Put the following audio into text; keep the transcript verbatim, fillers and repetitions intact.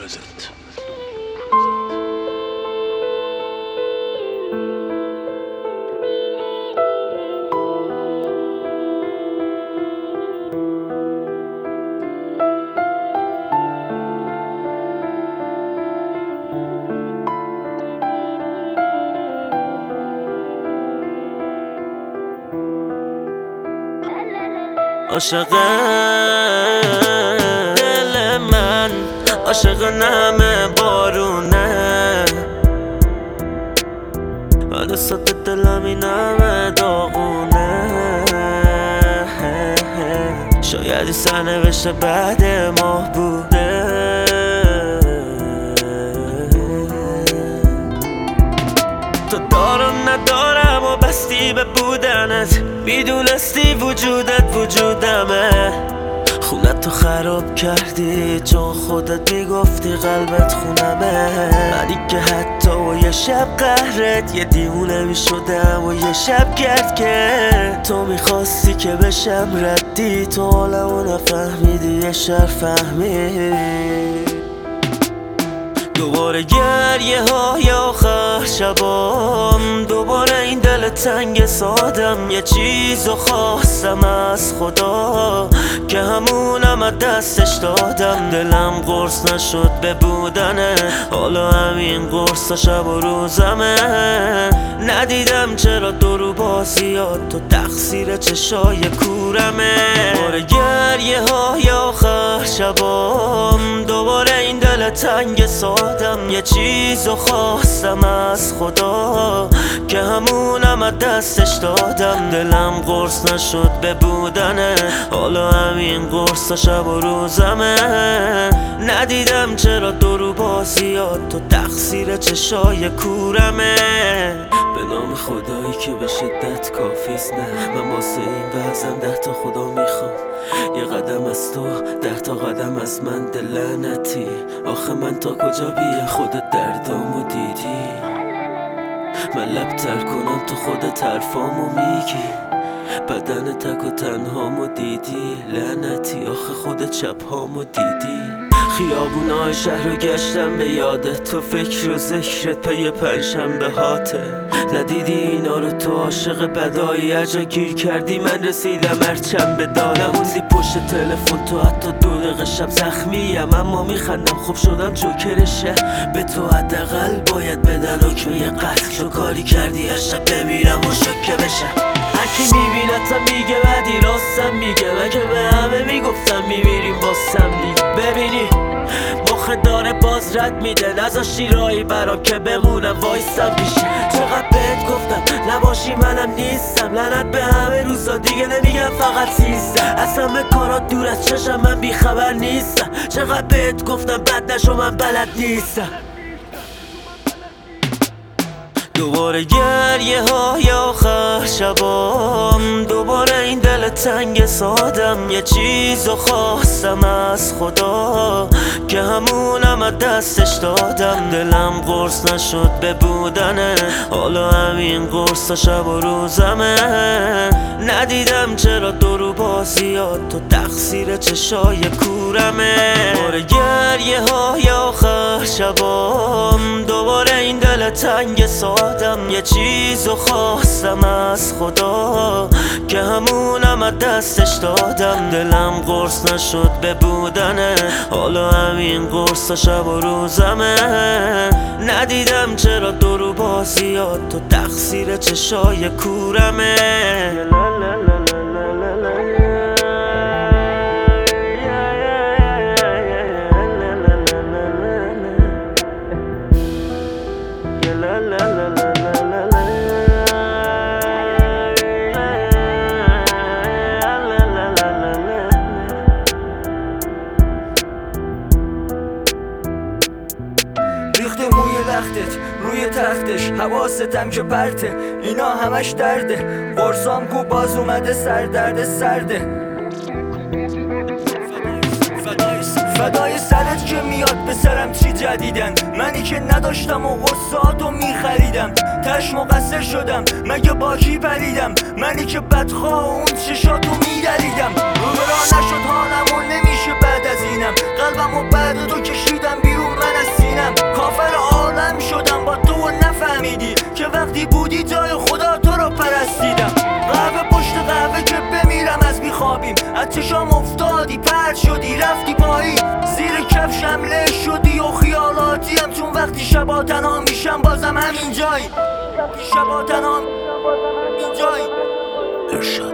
present. عاشق دل من، عاشق نم بارونه، حالا صد دلم این همه داغونه. شاید این سرنوشت بعد ماه بوده. تو دارم ندارم و بستی به بودنت، میدونستی وجودت وجودمه. خونت تو خراب کردی چون خودت میگفتی قلبت خونمه. منی که حتی و یه شب قهرت یه دیوونه میشدم و یه شب کرد که تو میخواستی که بشم ردی. تو حالمو نفهمیدی یه شر فهمید. دوباره گریه های آخر شبام، دوباره این دل تنگ سادم. یه چیزو خواستم از خدا که همونم از دستش دادم. دلم قرص نشد به بودنه، حالا همین قرصا شب و روزمه. ندیدم چرا دورو بازیات تو تقصیر چشای کورمه. دوباره گریه های آخر شبام، دوباره این دل تنگ سادم. یه چیزو خواستم از خدا که همونم از دستش دادم. دلم قرص نشد به بودنه، حالا همین قرصا شب و روزمه. ندیدم چرا دورو بازیات تو تقصیر چشای کورمه. به نام خدایی که به شدت کافیست، نه من واسه این وزم ده تا خدا میخوام. یه قدم از تو ده تا قدم از من دل لعنتی. آخه من تا کجا بی خودت دردامو دیدی. من لب تر کنم تو خودت حرفامو میگی. بدن تک و تنهامو دیدی لعنتی. آخه خودت شبهامو دیدی. خیابونای شهر رو گشتم به یادت، تو فکر و ذکرت پی پنجشنبه هاته. ندیدی اینا رو تو عاشق بدایی عجا گیر کردی. من رسیدم هرچند به دادم. نموندی پشت تلفن تو حتی دو دقیقه شب زخمیم، اما میخندم خوب شدم جوکرشه. به تو حداقل باید بدن حکم یه قتل. تو کاری کردی هر شب بمیرم و شکه بشم. هرکی میبینتم میگه بدی راستم میگه. من که به همه میگفتم میمیریم باستم دیگه. ببینی مخه داره باز رد میده، نذاشتی رایی برام که بمونم وایستم پیشی. چقدر بهت گفتم نباشی منم نیستم. لعنت به همه روزا دیگه نمیگم فقط سیزده. اصلا به کارات دور از چشم من بیخبر نیستم. چقدر بهت گفتم بد نشو من بلد نیستم. دوباره گریه های آخر شبام، دوباره این دل تنگ سادم. یه چیزو خواستم از خدا که همونم از دستش دادم. دلم قرص نشد به بودنه، حالا همین قرصا شب و روزمه. ندیدم چرا دورو بازیات تو تقصیر چشای کورمه. دوباره گریه های آخر شبام، دوباره این دل تنگ سادم. یه چیزو خواستم از خدا که همونم از دستش دادم. دلم قرص نشد به بودنه، حالا همین قرصا شب و روزمه. ندیدم چرا دورو بازیات تو تقصیر چشای کورمه. ریخته موی لختت روی تختش، حواستم که پرته اینا همش درده. قرصام کو باز اومده سر درد سرده. فدای سرت که میاد به سرم چی جدیدن. منی که نداشتم و قصاتو میخریدم. تش مقصر شدم مگه با کی پریدم. منی که بدخواه اون چشاتو میدریدم. روبرا نشد حالم و نمیشه بعد از اینم. قلبم و بعد تو کشیدم بیرون خوابیم از چشام افتادی پرد شدی رفتی پایی زیر کف شمله شدی و خیالاتیم چون وقتی شبا تنها میشم بازم همین جایی وقتی شبا تنها میشم بازم همین جایی